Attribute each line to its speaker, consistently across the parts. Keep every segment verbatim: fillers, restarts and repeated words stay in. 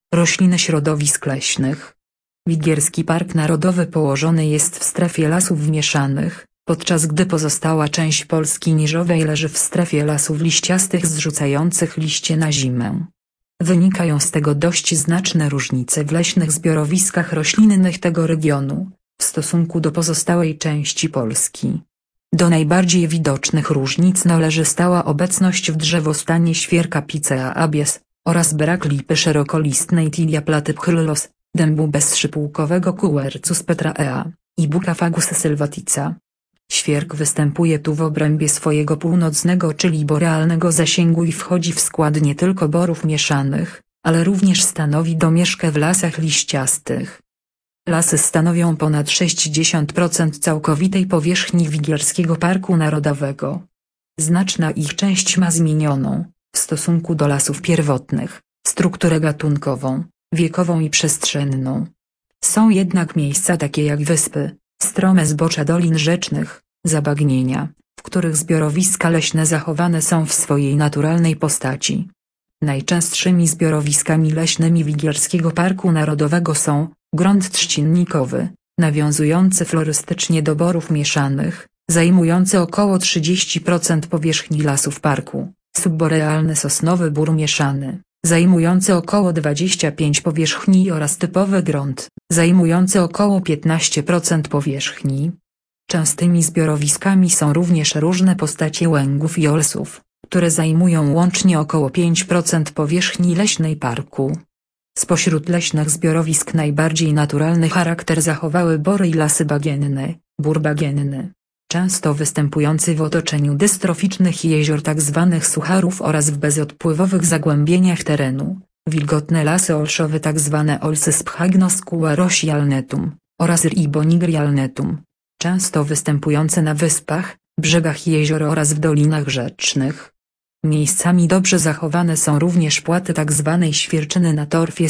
Speaker 1: Rośliny środowisk leśnych. Wigierski Park Narodowy położony jest w strefie lasów mieszanych, podczas gdy pozostała część Polski niżowej leży w strefie lasów liściastych zrzucających liście na zimę. Wynikają z tego dość znaczne różnice w leśnych zbiorowiskach roślinnych tego regionu, w stosunku do pozostałej części Polski. Do najbardziej widocznych różnic należy stała obecność w drzewostanie świerka Picea abies, oraz brak lipy szerokolistnej Tilia platyphyllus, dębu bezszypułkowego Quercus petraea, i buka Fagus sylvatica. Świerk występuje tu w obrębie swojego północnego czyli borealnego zasięgu i wchodzi w skład nie tylko borów mieszanych, ale również stanowi domieszkę w lasach liściastych. Lasy stanowią ponad sześćdziesiąt procent całkowitej powierzchni Wigierskiego Parku Narodowego. Znaczna ich część ma zmienioną, w stosunku do lasów pierwotnych, strukturę gatunkową, wiekową i przestrzenną. Są jednak miejsca takie jak wyspy, strome zbocza dolin rzecznych, zabagnienia, w których zbiorowiska leśne zachowane są w swojej naturalnej postaci. Najczęstszymi zbiorowiskami leśnymi Wigierskiego Parku Narodowego są grunt trzcinnikowy, nawiązujący florystycznie do borów mieszanych, zajmujący około trzydzieści procent powierzchni lasów parku, subborealny sosnowy bór mieszany, zajmujący około dwadzieścia pięć procent powierzchni oraz typowy grunt, zajmujący około piętnaście procent powierzchni. Częstymi zbiorowiskami są również różne postacie łęgów i olsów, które zajmują łącznie około pięć procent powierzchni leśnej parku. Spośród leśnych zbiorowisk najbardziej naturalny charakter zachowały bory i lasy bagienne, bór bagienny, często występujący w otoczeniu dystroficznych jezior tzw. sucharów oraz w bezodpływowych zagłębieniach terenu, wilgotne lasy olszowe tzw. olsy Sphagnoscua rosialnetum, oraz Ribonigrialnetum, często występujące na wyspach, brzegach jezior oraz w dolinach rzecznych. Miejscami dobrze zachowane są również płaty tzw. świerczyny na torfie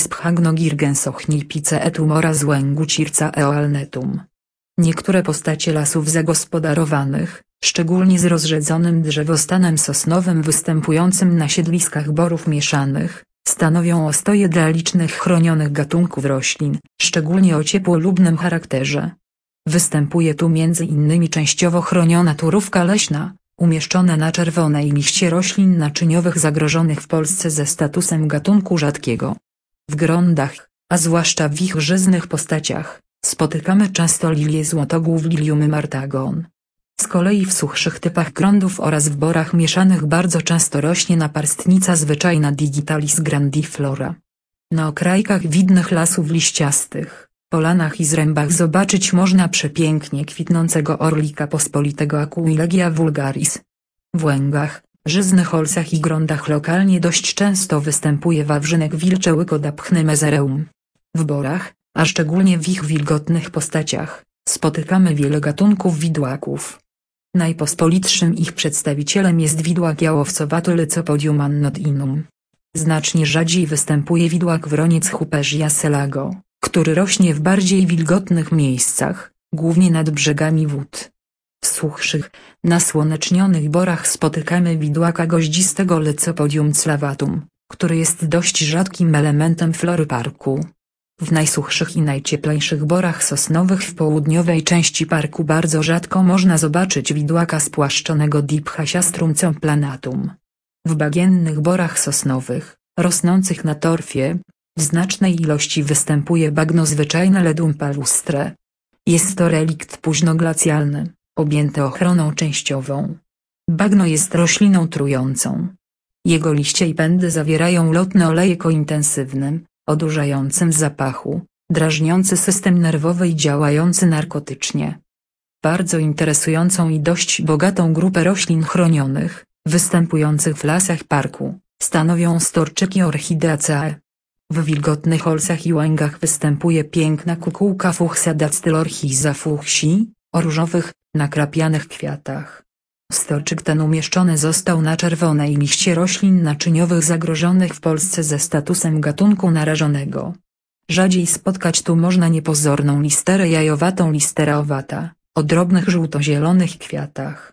Speaker 1: Sphagno-girgensochnil-piceetum oraz łęgu Circa eoalnetum. Niektóre postacie lasów zagospodarowanych, szczególnie z rozrzedzonym drzewostanem sosnowym występującym na siedliskach borów mieszanych, stanowią ostoje dla licznych chronionych gatunków roślin, szczególnie o ciepłolubnym charakterze. Występuje tu między innymi częściowo chroniona turówka leśna, umieszczona na czerwonej liście roślin naczyniowych zagrożonych w Polsce ze statusem gatunku rzadkiego. W grondach, a zwłaszcza w ich żyznych postaciach, spotykamy często lilię złotogłów Lilium martagon. Z kolei w suchszych typach grondów oraz w borach mieszanych bardzo często rośnie naparstnica zwyczajna Digitalis grandiflora. Na okrajkach widnych lasów liściastych, polanach i zrębach zobaczyć można przepięknie kwitnącego orlika pospolitego Aquilegia vulgaris. W łęgach, żyznych olsach i grondach lokalnie dość często występuje wawrzynek wilczełykod Mezereum. W borach, a szczególnie w ich wilgotnych postaciach, spotykamy wiele gatunków widłaków. Najpospolitszym ich przedstawicielem jest widłak jałowcowaty Lycopodium annotinum. Znacznie rzadziej występuje widłak wroniec Huperzia selago, który rośnie w bardziej wilgotnych miejscach, głównie nad brzegami wód. W suchszych, nasłonecznionych borach spotykamy widłaka goździstego Lycopodium clavatum, który jest dość rzadkim elementem flory parku. W najsuchszych i najcieplejszych borach sosnowych w południowej części parku bardzo rzadko można zobaczyć widłaka spłaszczonego Dipchasiastrum complanatum. W bagiennych borach sosnowych, rosnących na torfie, w znacznej ilości występuje bagno zwyczajne Ledum palustre. Jest to relikt późnoglacjalny, objęty ochroną częściową. Bagno jest rośliną trującą. Jego liście i pędy zawierają lotny olejek o intensywnym, odurzającym zapachu, drażniący system nerwowy i działający narkotycznie. Bardzo interesującą i dość bogatą grupę roślin chronionych, występujących w lasach parku, stanowią storczyki Orchideaceae. W wilgotnych olsach i łęgach występuje piękna kukułka Fuchsia dactylorchiza fuchsii, o różowych, nakrapianych kwiatach. Storczyk ten umieszczony został na czerwonej liście roślin naczyniowych zagrożonych w Polsce ze statusem gatunku narażonego. Rzadziej spotkać tu można niepozorną listerę jajowatą Listera ovata, o drobnych żółto-zielonych kwiatach.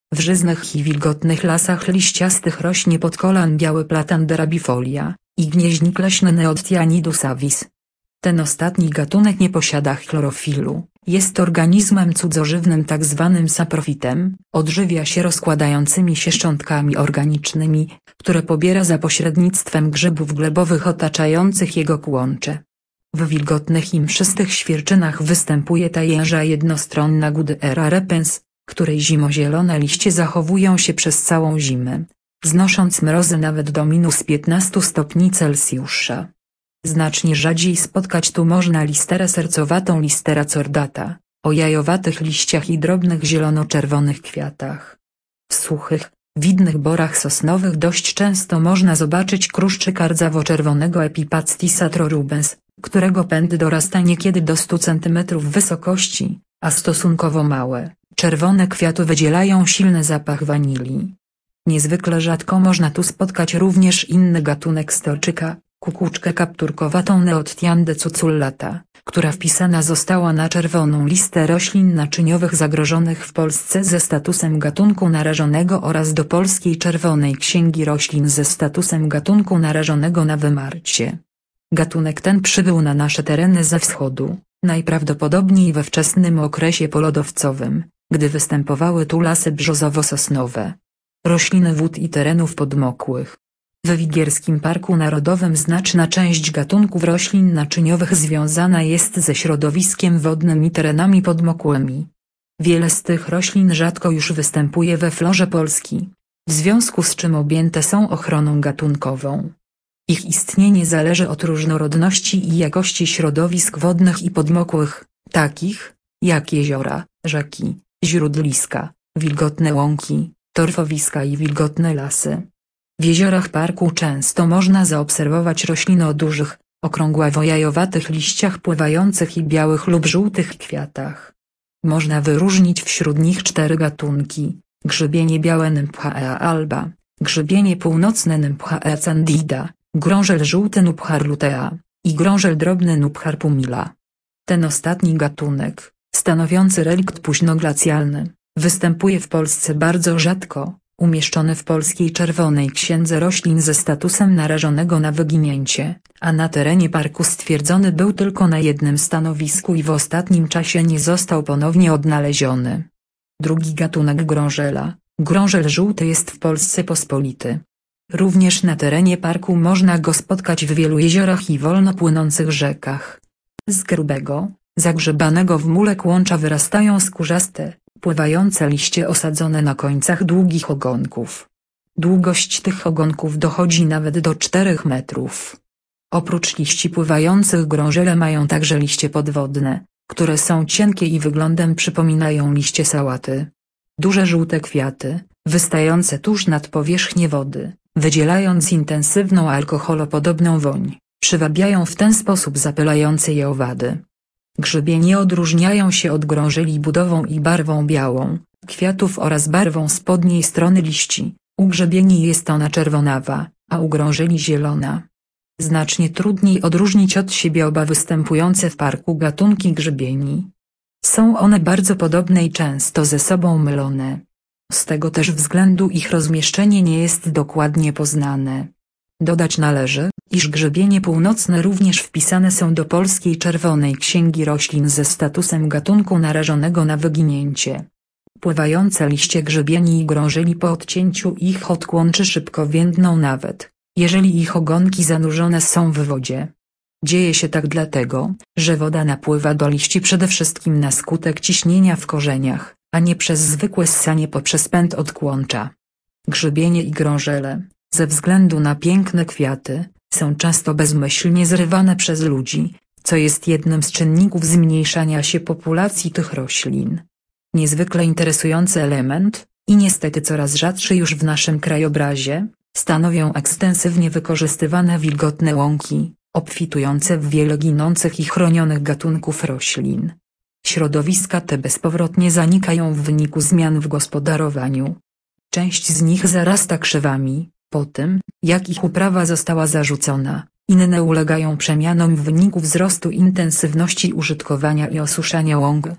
Speaker 1: W żyznych i wilgotnych lasach liściastych rośnie pod kolan biały platan derabifolia i gnieźnik leśny Neotianidus avis. Ten ostatni gatunek nie posiada chlorofilu, jest organizmem cudzożywnym tzw. saprofitem, odżywia się rozkładającymi się szczątkami organicznymi, które pobiera za pośrednictwem grzybów glebowych otaczających jego kłącze. W wilgotnych i mszystych świerczynach występuje tajęża jednostronna Goodera repens, której zimozielone liście zachowują się przez całą zimę, znosząc mrozy nawet do minus piętnastu stopni Celsjusza. Znacznie rzadziej spotkać tu można listerę sercowatą Listera cordata, o jajowatych liściach i drobnych zielono-czerwonych kwiatach. W suchych, widnych borach sosnowych dość często można zobaczyć kruszczyka rdzawo-czerwonego Epipactis atrorubens, którego pędy dorasta niekiedy do stu centymetrów wysokości, a stosunkowo małe, czerwone kwiaty wydzielają silny zapach wanilii. Niezwykle rzadko można tu spotkać również inny gatunek storczyka, kukuczkę kapturkowatą Neotiandę cucullata, która wpisana została na czerwoną listę roślin naczyniowych zagrożonych w Polsce ze statusem gatunku narażonego oraz do Polskiej Czerwonej Księgi Roślin ze statusem gatunku narażonego na wymarcie. Gatunek ten przybył na nasze tereny ze wschodu, najprawdopodobniej we wczesnym okresie polodowcowym, gdy występowały tu lasy brzozowo-sosnowe. Rośliny wód i terenów podmokłych. W Wigierskim Parku Narodowym znaczna część gatunków roślin naczyniowych związana jest ze środowiskiem wodnym i terenami podmokłymi. Wiele z tych roślin rzadko już występuje we florze Polski, w związku z czym objęte są ochroną gatunkową. Ich istnienie zależy od różnorodności i jakości środowisk wodnych i podmokłych, takich jak jeziora, rzeki, źródliska, wilgotne łąki, torfowiska i wilgotne lasy. W jeziorach parku często można zaobserwować rośliny o dużych, okrągławo-jajowatych liściach pływających i białych lub żółtych kwiatach. Można wyróżnić wśród nich cztery gatunki: grzybienie białe Nymphaea alba, grzybienie północne Nymphaea candida, grążel żółty Nupchar lutea i grążel drobny Nupchar pumila. Ten ostatni gatunek, stanowiący relikt późnoglacjalny, występuje w Polsce bardzo rzadko, umieszczony w Polskiej Czerwonej Księdze Roślin ze statusem narażonego na wyginięcie, a na terenie parku stwierdzony był tylko na jednym stanowisku i w ostatnim czasie nie został ponownie odnaleziony. Drugi gatunek grążela, grążel żółty, jest w Polsce pospolity. Również na terenie parku można go spotkać w wielu jeziorach i wolno płynących rzekach. Z grubego, zagrzebanego w mule kłącza wyrastają skórzaste, pływające liście osadzone na końcach długich ogonków. Długość tych ogonków dochodzi nawet do czterech metrów. Oprócz liści pływających grążele mają także liście podwodne, które są cienkie i wyglądem przypominają liście sałaty. Duże żółte kwiaty, wystające tuż nad powierzchnię wody, wydzielając intensywną alkoholopodobną woń, przywabiają w ten sposób zapylające je owady. Grzybie nie odróżniają się od grążeli budową i barwą białą kwiatów oraz barwą spodniej strony liści. U grzebieni jest ona czerwonawa, a u grążeli zielona. Znacznie trudniej odróżnić od siebie oba występujące w parku gatunki grzybieni. Są one bardzo podobne i często ze sobą mylone. Z tego też względu ich rozmieszczenie nie jest dokładnie poznane. Dodać należy, iż grzybienie północne również wpisane są do Polskiej Czerwonej Księgi Roślin ze statusem gatunku narażonego na wyginięcie. Pływające liście grzybieni i grążeli po odcięciu ich od kłączy szybko więdną, nawet jeżeli ich ogonki zanurzone są w wodzie. Dzieje się tak dlatego, że woda napływa do liści przede wszystkim na skutek ciśnienia w korzeniach, a nie przez zwykłe ssanie poprzez pęd od kłącza. Grzybienie i grążele, ze względu na piękne kwiaty, są często bezmyślnie zrywane przez ludzi, co jest jednym z czynników zmniejszania się populacji tych roślin. Niezwykle interesujący element, i niestety coraz rzadszy już w naszym krajobrazie, stanowią ekstensywnie wykorzystywane wilgotne łąki, obfitujące w wiele ginących i chronionych gatunków roślin. Środowiska te bezpowrotnie zanikają w wyniku zmian w gospodarowaniu. Część z nich zarasta krzewami, po tym, jak ich uprawa została zarzucona, inne ulegają przemianom w wyniku wzrostu intensywności użytkowania i osuszania łąk.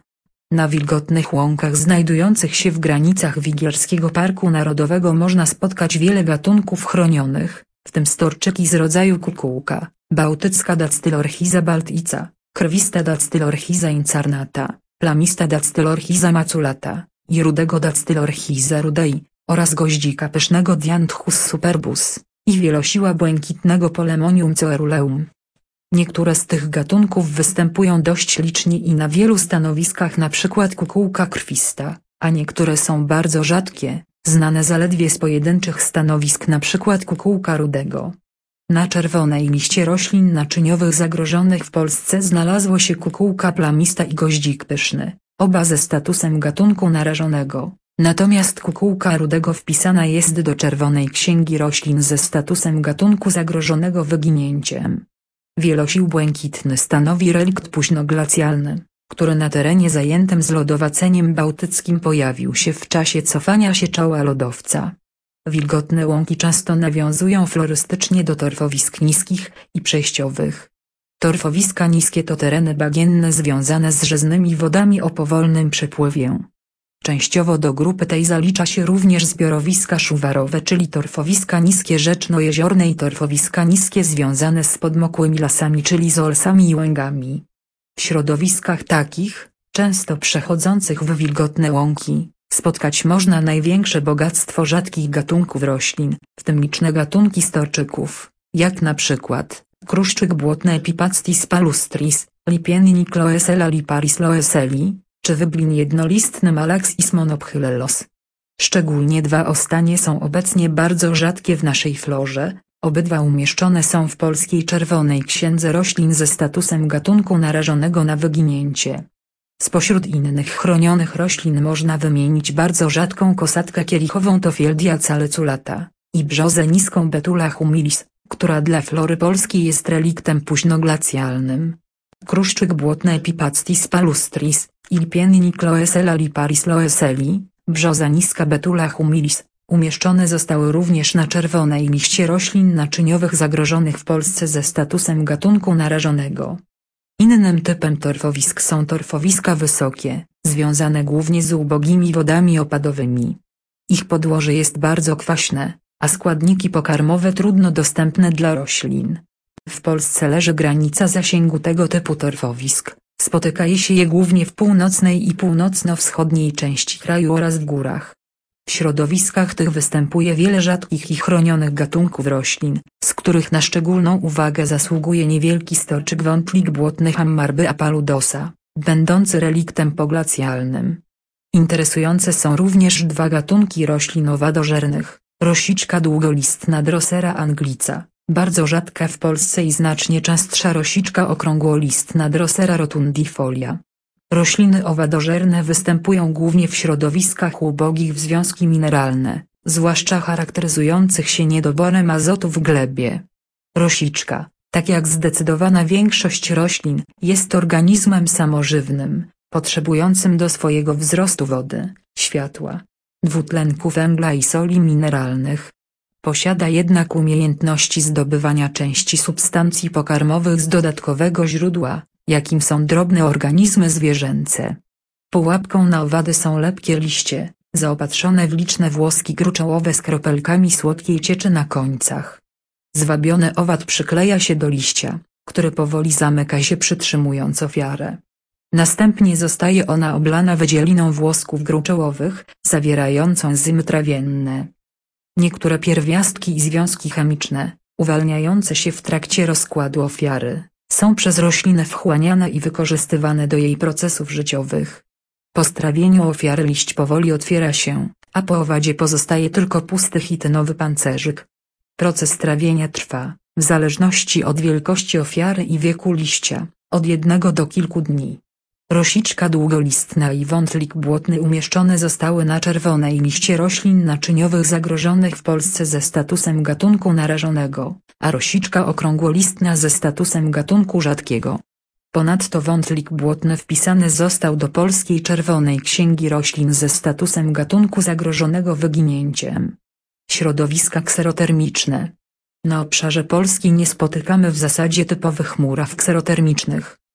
Speaker 1: Na wilgotnych łąkach znajdujących się w granicach Wigierskiego Parku Narodowego można spotkać wiele gatunków chronionych, w tym storczyki z rodzaju kukułka, bałtycka Dactylorchiza baltica, krwista Dactylorchiza incarnata, plamista Dactylorchiza maculata i rudego Dactylorchiza rudei, oraz goździka pysznego Dianthus superbus i wielosiła błękitnego Polemonium coeruleum. Niektóre z tych gatunków występują dość licznie i na wielu stanowiskach, np. kukułka krwista, a niektóre są bardzo rzadkie, znane zaledwie z pojedynczych stanowisk, np. kukułka rudego. Na czerwonej liście roślin naczyniowych zagrożonych w Polsce znalazło się kukułka plamista i goździk pyszny, oba ze statusem gatunku narażonego, natomiast kukułka rudego wpisana jest do Czerwonej Księgi Roślin ze statusem gatunku zagrożonego wyginięciem. Wielosił błękitny stanowi relikt późnoglacjalny, który na terenie zajętym zlodowaceniem bałtyckim pojawił się w czasie cofania się czoła lodowca. Wilgotne łąki często nawiązują florystycznie do torfowisk niskich i przejściowych. Torfowiska niskie to tereny bagienne związane z rzeznymi wodami o powolnym przepływie. Częściowo do grupy tej zalicza się również zbiorowiska szuwarowe, czyli torfowiska niskie rzeczno-jeziorne i torfowiska niskie związane z podmokłymi lasami, czyli z olsami i łęgami. W środowiskach takich, często przechodzących w wilgotne łąki, spotkać można największe bogactwo rzadkich gatunków roślin, w tym liczne gatunki storczyków, jak na przykład kruszczyk błotny Epipactis palustris, lipiennik Loesella liparis loeseli, czy wyblin jednolistny Malaxis monophylelos. Szczególnie dwa ostanie są obecnie bardzo rzadkie w naszej florze, obydwa umieszczone są w Polskiej Czerwonej Księdze Roślin ze statusem gatunku narażonego na wyginięcie. Spośród innych chronionych roślin można wymienić bardzo rzadką kosatkę kielichową Tophieldia calyculata i brzozę niską Betula humilis, która dla flory polskiej jest reliktem późnoglacjalnym. Kruszczyk błotny Epipactis palustris, i lipiennik Loesella liparis loeseli, brzoza niska Betula humilis, umieszczone zostały również na czerwonej liście roślin naczyniowych zagrożonych w Polsce ze statusem gatunku narażonego. Innym typem torfowisk są torfowiska wysokie, związane głównie z ubogimi wodami opadowymi. Ich podłoże jest bardzo kwaśne, a składniki pokarmowe trudno dostępne dla roślin. W Polsce leży granica zasięgu tego typu torfowisk, spotyka się je głównie w północnej i północno-wschodniej części kraju oraz w górach. W środowiskach tych występuje wiele rzadkich i chronionych gatunków roślin, z których na szczególną uwagę zasługuje niewielki storczyk wątlik błotny Hammarbya paludosa, będący reliktem poglacjalnym. Interesujące są również dwa gatunki roślin owadożernych, rosiczka długolistna Drosera anglica, bardzo rzadka w Polsce i znacznie częstsza rosiczka okrągłolistna Drosera rotundifolia. Rośliny owadożerne występują głównie w środowiskach ubogich w związki mineralne, zwłaszcza charakteryzujących się niedoborem azotu w glebie. Rosiczka, tak jak zdecydowana większość roślin, jest organizmem samożywnym, potrzebującym do swojego wzrostu wody, światła, dwutlenku węgla i soli mineralnych. Posiada jednak umiejętności zdobywania części substancji pokarmowych z dodatkowego źródła, jakim są drobne organizmy zwierzęce. Pułapką na owady są lepkie liście, zaopatrzone w liczne włoski gruczołowe z kropelkami słodkiej cieczy na końcach. Zwabiony owad przykleja się do liścia, który powoli zamyka się, przytrzymując ofiarę. Następnie zostaje ona oblana wydzieliną włosków gruczołowych, zawierającą enzymy trawienne. Niektóre pierwiastki i związki chemiczne, uwalniające się w trakcie rozkładu ofiary, są przez roślinę wchłaniane i wykorzystywane do jej procesów życiowych. Po strawieniu ofiary liść powoli otwiera się, a po owadzie pozostaje tylko pusty chitynowy pancerzyk. Proces trawienia trwa, w zależności od wielkości ofiary i wieku liścia, od jednego do kilku dni. Rosiczka długolistna i wątlik błotny umieszczone zostały na czerwonej liście roślin naczyniowych zagrożonych w Polsce ze statusem gatunku narażonego, a rosiczka okrągłolistna ze statusem gatunku rzadkiego. Ponadto wątlik błotny wpisany został do Polskiej Czerwonej Księgi Roślin ze statusem gatunku zagrożonego wyginięciem. Środowiska kserotermiczne. Na obszarze Polski nie spotykamy w zasadzie typowych muraw kserotermicznych,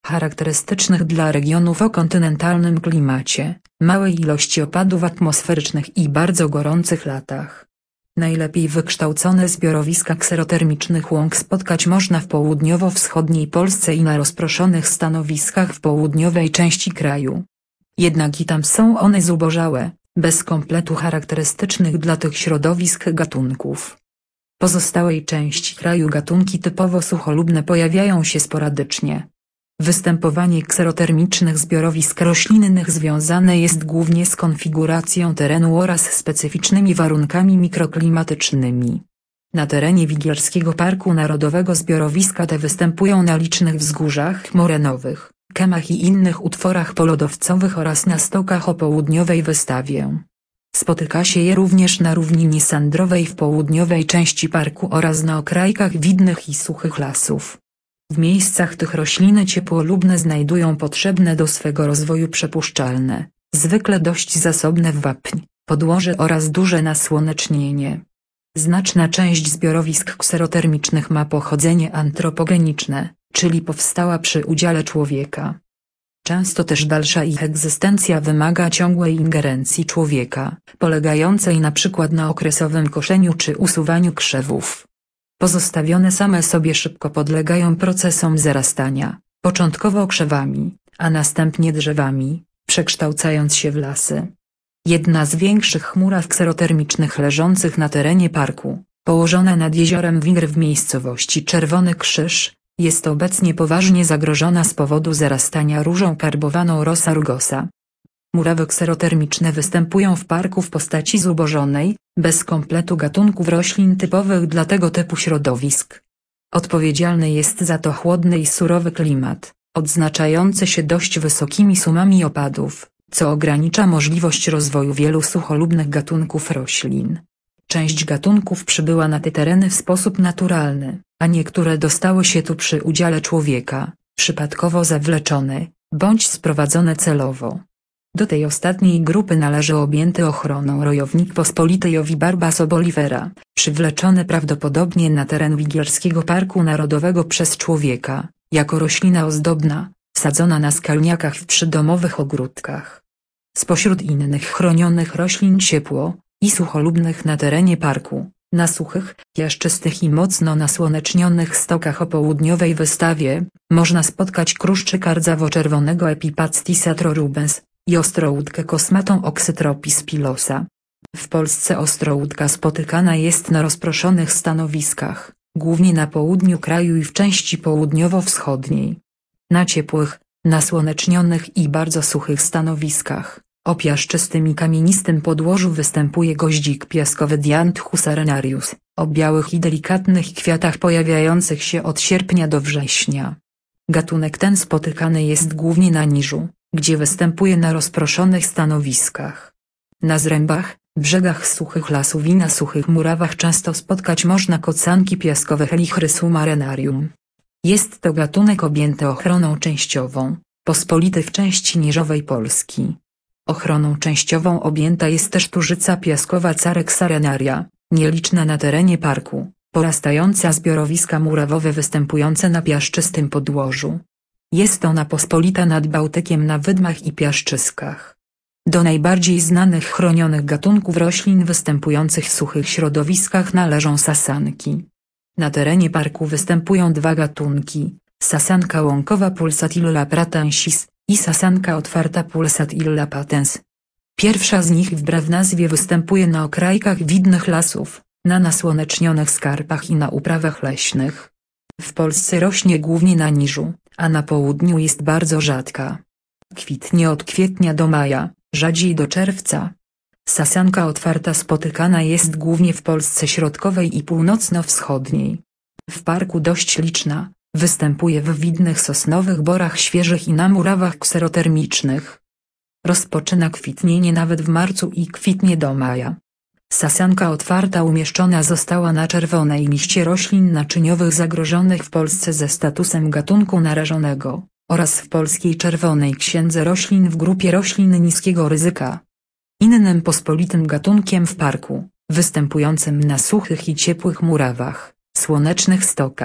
Speaker 1: charakterystycznych dla regionów o kontynentalnym klimacie, małej ilości opadów atmosferycznych i bardzo gorących latach. Najlepiej wykształcone zbiorowiska kserotermicznych łąk spotkać można w południowo-wschodniej Polsce i na rozproszonych stanowiskach w południowej części kraju. Jednak i tam są one zubożałe, bez kompletu charakterystycznych dla tych środowisk gatunków. W pozostałej części kraju gatunki typowo sucholubne pojawiają się sporadycznie. Występowanie kserotermicznych zbiorowisk roślinnych związane jest głównie z konfiguracją terenu oraz specyficznymi warunkami mikroklimatycznymi. Na terenie Wigierskiego Parku Narodowego zbiorowiska te występują na licznych wzgórzach morenowych, kemach i innych utworach polodowcowych oraz na stokach o południowej wystawie. Spotyka się je również na równinie sandrowej w południowej części parku oraz na okrajkach widnych i suchych lasów. W miejscach tych rośliny ciepłolubne znajdują potrzebne do swego rozwoju przepuszczalne, zwykle dość zasobne w wapń, podłoże oraz duże nasłonecznienie. Znaczna część zbiorowisk kserotermicznych ma pochodzenie antropogeniczne, czyli powstała przy udziale człowieka. Często też dalsza ich egzystencja wymaga ciągłej ingerencji człowieka, polegającej na przykład na okresowym koszeniu czy usuwaniu krzewów. Pozostawione same sobie szybko podlegają procesom zarastania, początkowo krzewami, a następnie drzewami, przekształcając się w lasy. Jedna z większych muraw kserotermicznych leżących na terenie parku, położona nad jeziorem Wigr w miejscowości Czerwony Krzyż, jest obecnie poważnie zagrożona z powodu zarastania różą karbowaną Rosa rugosa. Murawy kserotermiczne występują w parku w postaci zubożonej, bez kompletu gatunków roślin typowych dla tego typu środowisk. Odpowiedzialny jest za to chłodny i surowy klimat, odznaczający się dość wysokimi sumami opadów, co ogranicza możliwość rozwoju wielu sucholubnych gatunków roślin. Część gatunków przybyła na te tereny w sposób naturalny, a niektóre dostały się tu przy udziale człowieka, przypadkowo zawleczone, bądź sprowadzone celowo. Do tej ostatniej grupy należy objęty ochroną rojownik pospolity Ovibarbas obolivera, przywleczony prawdopodobnie na teren Wigierskiego Parku Narodowego przez człowieka, jako roślina ozdobna, sadzona na skalniakach w przydomowych ogródkach. Spośród innych chronionych roślin ciepło- i sucholubnych na terenie parku, na suchych, piaszczystych i mocno nasłonecznionych stokach o południowej wystawie, można spotkać kruszczyka rdzawo-czerwonego Epipactis atrorubens i ostrołódkę kosmatą Oxytropis pilosa. W Polsce ostrołódka spotykana jest na rozproszonych stanowiskach, głównie na południu kraju i w części południowo-wschodniej. Na ciepłych, nasłonecznionych i bardzo suchych stanowiskach, o piaszczystym i kamienistym podłożu występuje goździk piaskowy Dianthus arenarius, o białych i delikatnych kwiatach pojawiających się od sierpnia do września. Gatunek ten spotykany jest głównie na niżu, gdzie występuje na rozproszonych stanowiskach. Na zrębach, brzegach suchych lasów i na suchych murawach często spotkać można kocanki piaskowe Helichrysum arenarium. Jest to gatunek objęty ochroną częściową, pospolity w części niżowej Polski. Ochroną częściową objęta jest też tużyca piaskowa Carex arenaria, nieliczna na terenie parku, porastająca zbiorowiska murawowe występujące na piaszczystym podłożu. Jest ona pospolita nad Bałtykiem na wydmach i piaszczyskach. Do najbardziej znanych chronionych gatunków roślin występujących w suchych środowiskach należą sasanki. Na terenie parku występują dwa gatunki, sasanka łąkowa Pulsatilla pratensis i sasanka otwarta Pulsatilla patens. Pierwsza z nich wbrew nazwie występuje na okrajkach widnych lasów, na nasłonecznionych skarpach i na uprawach leśnych. W Polsce rośnie głównie na niżu, a na południu jest bardzo rzadka. Kwitnie od kwietnia do maja, rzadziej do czerwca. Sasanka otwarta spotykana jest głównie w Polsce środkowej i północno-wschodniej. W parku dość liczna, występuje w widnych sosnowych borach świeżych i na murawach kserotermicznych. Rozpoczyna kwitnienie nawet w marcu i kwitnie do maja. Sasanka otwarta umieszczona została na czerwonej liście roślin naczyniowych zagrożonych w Polsce ze statusem gatunku narażonego, oraz w Polskiej Czerwonej Księdze Roślin w grupie roślin niskiego ryzyka. Innym pospolitym gatunkiem w parku, występującym na suchych i ciepłych murawach, słonecznych stokach,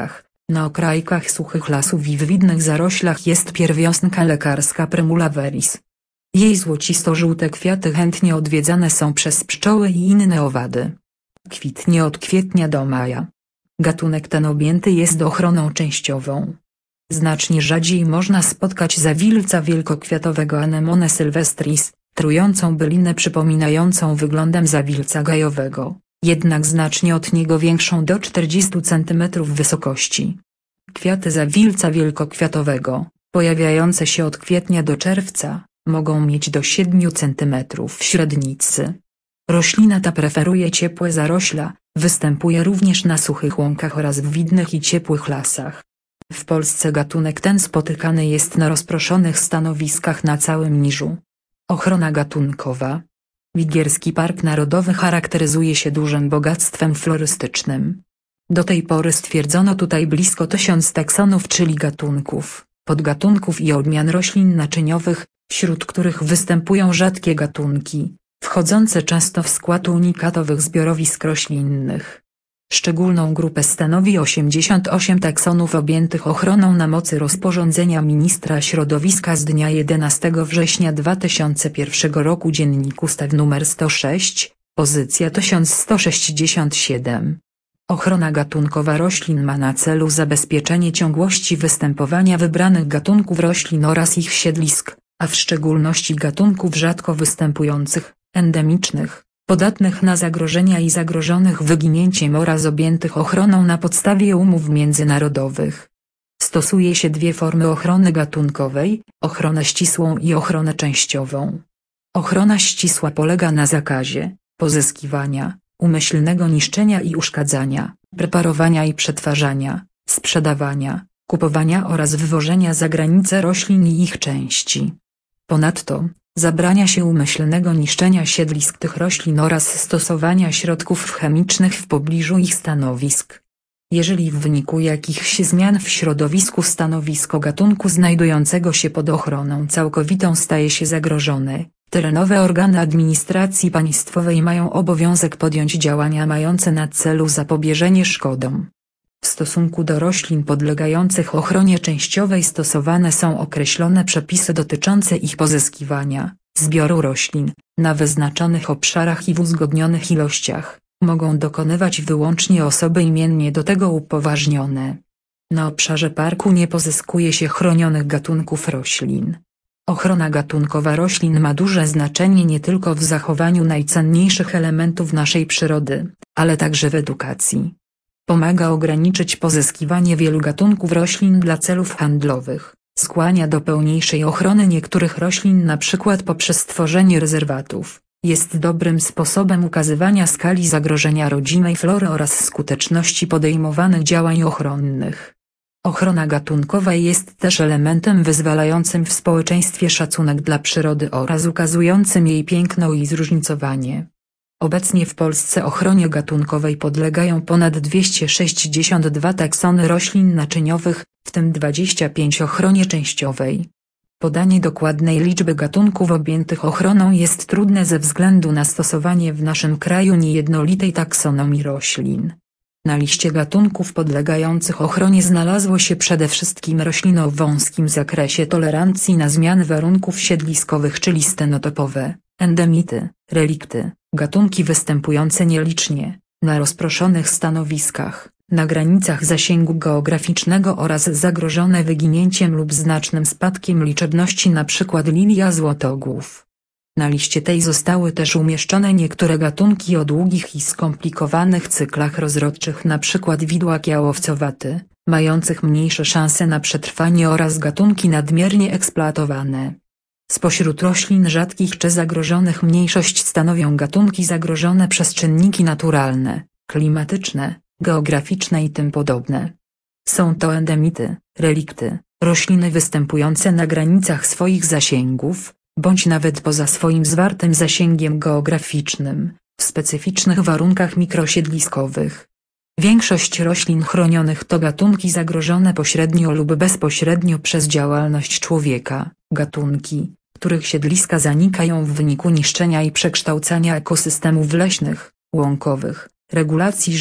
Speaker 1: Na okrajkach suchych lasów i w widnych zaroślach jest pierwiosnka lekarska Primula veris. Jej złocisto-żółte kwiaty chętnie odwiedzane są przez pszczoły i inne owady. Kwitnie od kwietnia do maja. Gatunek ten objęty jest ochroną częściową. Znacznie rzadziej można spotkać zawilca wielkokwiatowego Anemone sylvestris, trującą bylinę przypominającą wyglądem zawilca gajowego, jednak znacznie od niego większą do czterdziestu centymetrów wysokości. Kwiaty zawilca wielkokwiatowego, pojawiające się od kwietnia do czerwca, mogą mieć do siedmiu centymetrów średnicy. Roślina ta preferuje ciepłe zarośla, występuje również na suchych łąkach oraz w widnych i ciepłych lasach. W Polsce gatunek ten spotykany jest na rozproszonych stanowiskach na całym Niżu. Ochrona gatunkowa. Wigierski Park Narodowy charakteryzuje się dużym bogactwem florystycznym. Do tej pory stwierdzono tutaj blisko tysiąc taksonów, czyli gatunków, podgatunków i odmian roślin naczyniowych, wśród których występują rzadkie gatunki, wchodzące często w skład unikatowych zbiorowisk roślinnych. Szczególną grupę stanowi osiemdziesiąt osiem taksonów objętych ochroną na mocy rozporządzenia ministra środowiska z dnia jedenastego września dwa tysiące pierwszego roku Dziennik Ustaw nr sto sześć, pozycja tysiąc sto sześćdziesiąt siedem. Ochrona gatunkowa roślin ma na celu zabezpieczenie ciągłości występowania wybranych gatunków roślin oraz ich siedlisk, a w szczególności gatunków rzadko występujących, endemicznych, podatnych na zagrożenia i zagrożonych wyginięciem oraz objętych ochroną na podstawie umów międzynarodowych. Stosuje się dwie formy ochrony gatunkowej, ochronę ścisłą i ochronę częściową. Ochrona ścisła polega na zakazie pozyskiwania, umyślnego niszczenia i uszkadzania, preparowania i przetwarzania, sprzedawania, kupowania oraz wywożenia za granicę roślin i ich części. Ponadto, zabrania się umyślnego niszczenia siedlisk tych roślin oraz stosowania środków chemicznych w pobliżu ich stanowisk. Jeżeli w wyniku jakichś zmian w środowisku stanowisko gatunku znajdującego się pod ochroną całkowitą staje się zagrożone, terenowe organy administracji państwowej mają obowiązek podjąć działania mające na celu zapobieżenie szkodom. W stosunku do roślin podlegających ochronie częściowej stosowane są określone przepisy dotyczące ich pozyskiwania, zbioru roślin, na wyznaczonych obszarach i w uzgodnionych ilościach, mogą dokonywać wyłącznie osoby imiennie do tego upoważnione. Na obszarze parku nie pozyskuje się chronionych gatunków roślin. Ochrona gatunkowa roślin ma duże znaczenie nie tylko w zachowaniu najcenniejszych elementów naszej przyrody, ale także w edukacji. Pomaga ograniczyć pozyskiwanie wielu gatunków roślin dla celów handlowych, skłania do pełniejszej ochrony niektórych roślin np. poprzez tworzenie rezerwatów, jest dobrym sposobem ukazywania skali zagrożenia rodzimej flory oraz skuteczności podejmowanych działań ochronnych. Ochrona gatunkowa jest też elementem wyzwalającym w społeczeństwie szacunek dla przyrody oraz ukazującym jej piękno i zróżnicowanie. Obecnie w Polsce ochronie gatunkowej podlegają ponad dwieście sześćdziesiąt dwa taksony roślin naczyniowych, w tym dwadzieścia pięć ochronie częściowej. Podanie dokładnej liczby gatunków objętych ochroną jest trudne ze względu na stosowanie w naszym kraju niejednolitej taksonomii roślin. Na liście gatunków podlegających ochronie znalazło się przede wszystkim rośliny o wąskim zakresie tolerancji na zmiany warunków siedliskowych, czyli stenotopowe, endemity, relikty, gatunki występujące nielicznie, na rozproszonych stanowiskach, na granicach zasięgu geograficznego oraz zagrożone wyginięciem lub znacznym spadkiem liczebności, np. lilia złotogłów. Na liście tej zostały też umieszczone niektóre gatunki o długich i skomplikowanych cyklach rozrodczych, np. widłak jałowcowaty, mających mniejsze szanse na przetrwanie oraz gatunki nadmiernie eksploatowane. Spośród roślin rzadkich czy zagrożonych mniejszość stanowią gatunki zagrożone przez czynniki naturalne, klimatyczne, geograficzne i tym podobne. Są to endemity, relikty, rośliny występujące na granicach swoich zasięgów, bądź nawet poza swoim zwartym zasięgiem geograficznym, w specyficznych warunkach mikrosiedliskowych. Większość roślin chronionych to gatunki zagrożone pośrednio lub bezpośrednio przez działalność człowieka, gatunki, których siedliska zanikają w wyniku niszczenia i przekształcania ekosystemów leśnych, łąkowych, regulacji rzek,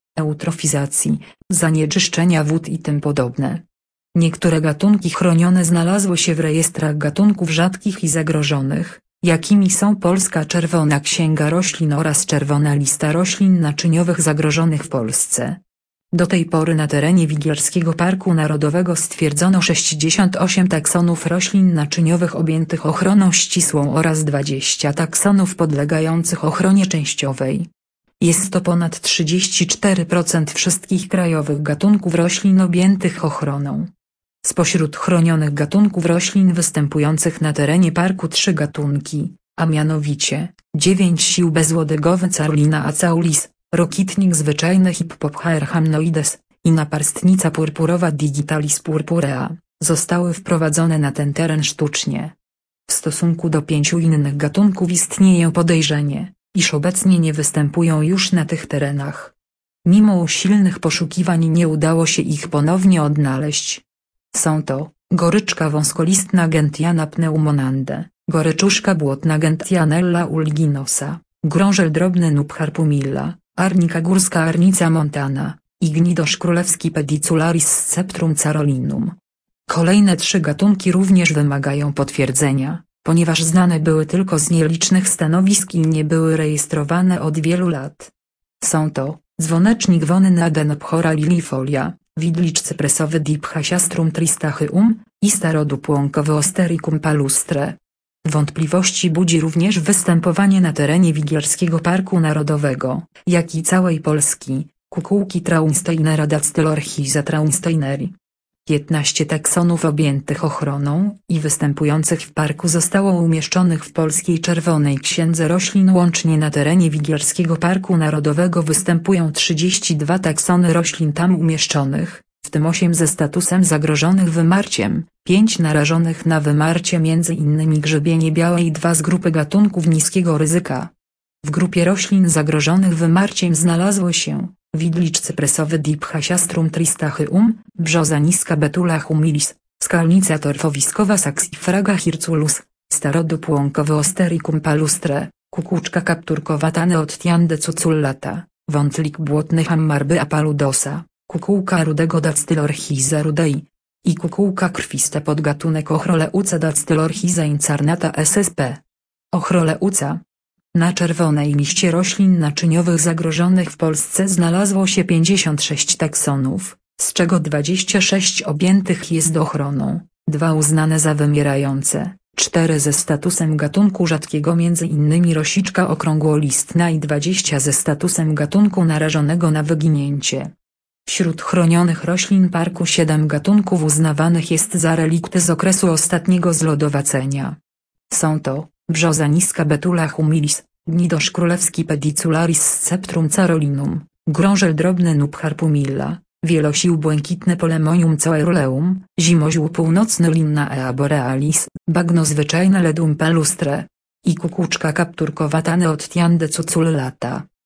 Speaker 1: eutrofizacji, zanieczyszczenia wód i tym podobne. Niektóre gatunki chronione znalazły się w rejestrach gatunków rzadkich i zagrożonych, jakimi są Polska Czerwona Księga Roślin oraz Czerwona Lista Roślin Naczyniowych zagrożonych w Polsce. Do tej pory na terenie Wigierskiego Parku Narodowego stwierdzono sześćdziesiąt osiem taksonów roślin naczyniowych objętych ochroną ścisłą oraz dwadzieścia taksonów podlegających ochronie częściowej. Jest to ponad trzydzieści cztery procent wszystkich krajowych gatunków roślin objętych ochroną. Spośród chronionych gatunków roślin występujących na terenie parku trzy gatunki, a mianowicie dziewięć sił bezłodegowy Carlina acaulis, rokitnik zwyczajny Hippophaer hamnoides i naparstnica purpurowa Digitalis purpurea, zostały wprowadzone na ten teren sztucznie. W stosunku do pięciu innych gatunków istnieje podejrzenie, iż obecnie nie występują już na tych terenach. Mimo usilnych poszukiwań nie udało się ich ponownie odnaleźć. Są to goryczka wąskolistna Gentiana pneumonande, goryczuszka błotna Gentianella uliginosa, grążel drobny Nupchar pumilla, arnika górska Arnica montana, i gnidosz królewski Pedicularis sceptrum carolinum. Kolejne trzy gatunki również wymagają potwierdzenia, ponieważ znane były tylko z nielicznych stanowisk i nie były rejestrowane od wielu lat. Są to dzwonecznik wonny Adenopchora lilifolia, widlicz cypresowy Diphasiastrum tristachyum i starodub łąkowy Ostericum palustre. Wątpliwości budzi również występowanie na terenie Wigierskiego Parku Narodowego, jak i całej Polski, kukułki Traunsteinera Dactylorchiza traunsteineri. piętnaście taksonów objętych ochroną i występujących w parku zostało umieszczonych w Polskiej Czerwonej Księdze Roślin. Łącznie na terenie Wigierskiego Parku Narodowego występują trzydzieści dwa taksony roślin tam umieszczonych, w tym osiem ze statusem zagrożonych wymarciem, pięć narażonych na wymarcie między innymi grzebienie białe i dwa z grupy gatunków niskiego ryzyka. W grupie roślin zagrożonych wymarciem znalazły się widlicz cypresowy Diphasiastrum tristachyum, brzoza niska Betula humilis, skalnica torfowiskowa Saxifraga hirculus, starodub łąkowy Ostericum palustre, kukułczka kapturkowata Neottiande cucullata, wątlik błotny Hammarby apaludosa, kukułka rudego Dactylorchiza rudei i kukułka krwiste podgatunek Ochroleuca Dactylorchiza incarnata S S P. Ochroleuca. Na czerwonej liście roślin naczyniowych zagrożonych w Polsce znalazło się pięćdziesiąt sześć taksonów, z czego dwadzieścia sześć objętych jest ochroną, dwa uznane za wymierające, cztery ze statusem gatunku rzadkiego między innymi rosiczka okrągłolistna i dwadzieścia ze statusem gatunku narażonego na wyginięcie. Wśród chronionych roślin parku siedem gatunków uznawanych jest za relikty z okresu ostatniego zlodowacenia. Są to brzoza niska Betula humilis, gnidosz królewski Pedicularis sceptrum carolinum, grążel drobny Nupchar pumilla, wielosił błękitne Polemonium coeruleum, zimoziół północny Limnaea borealis, bagno zwyczajne Ledum palustre i kukułczka kapturkowata Neottiande cucullata.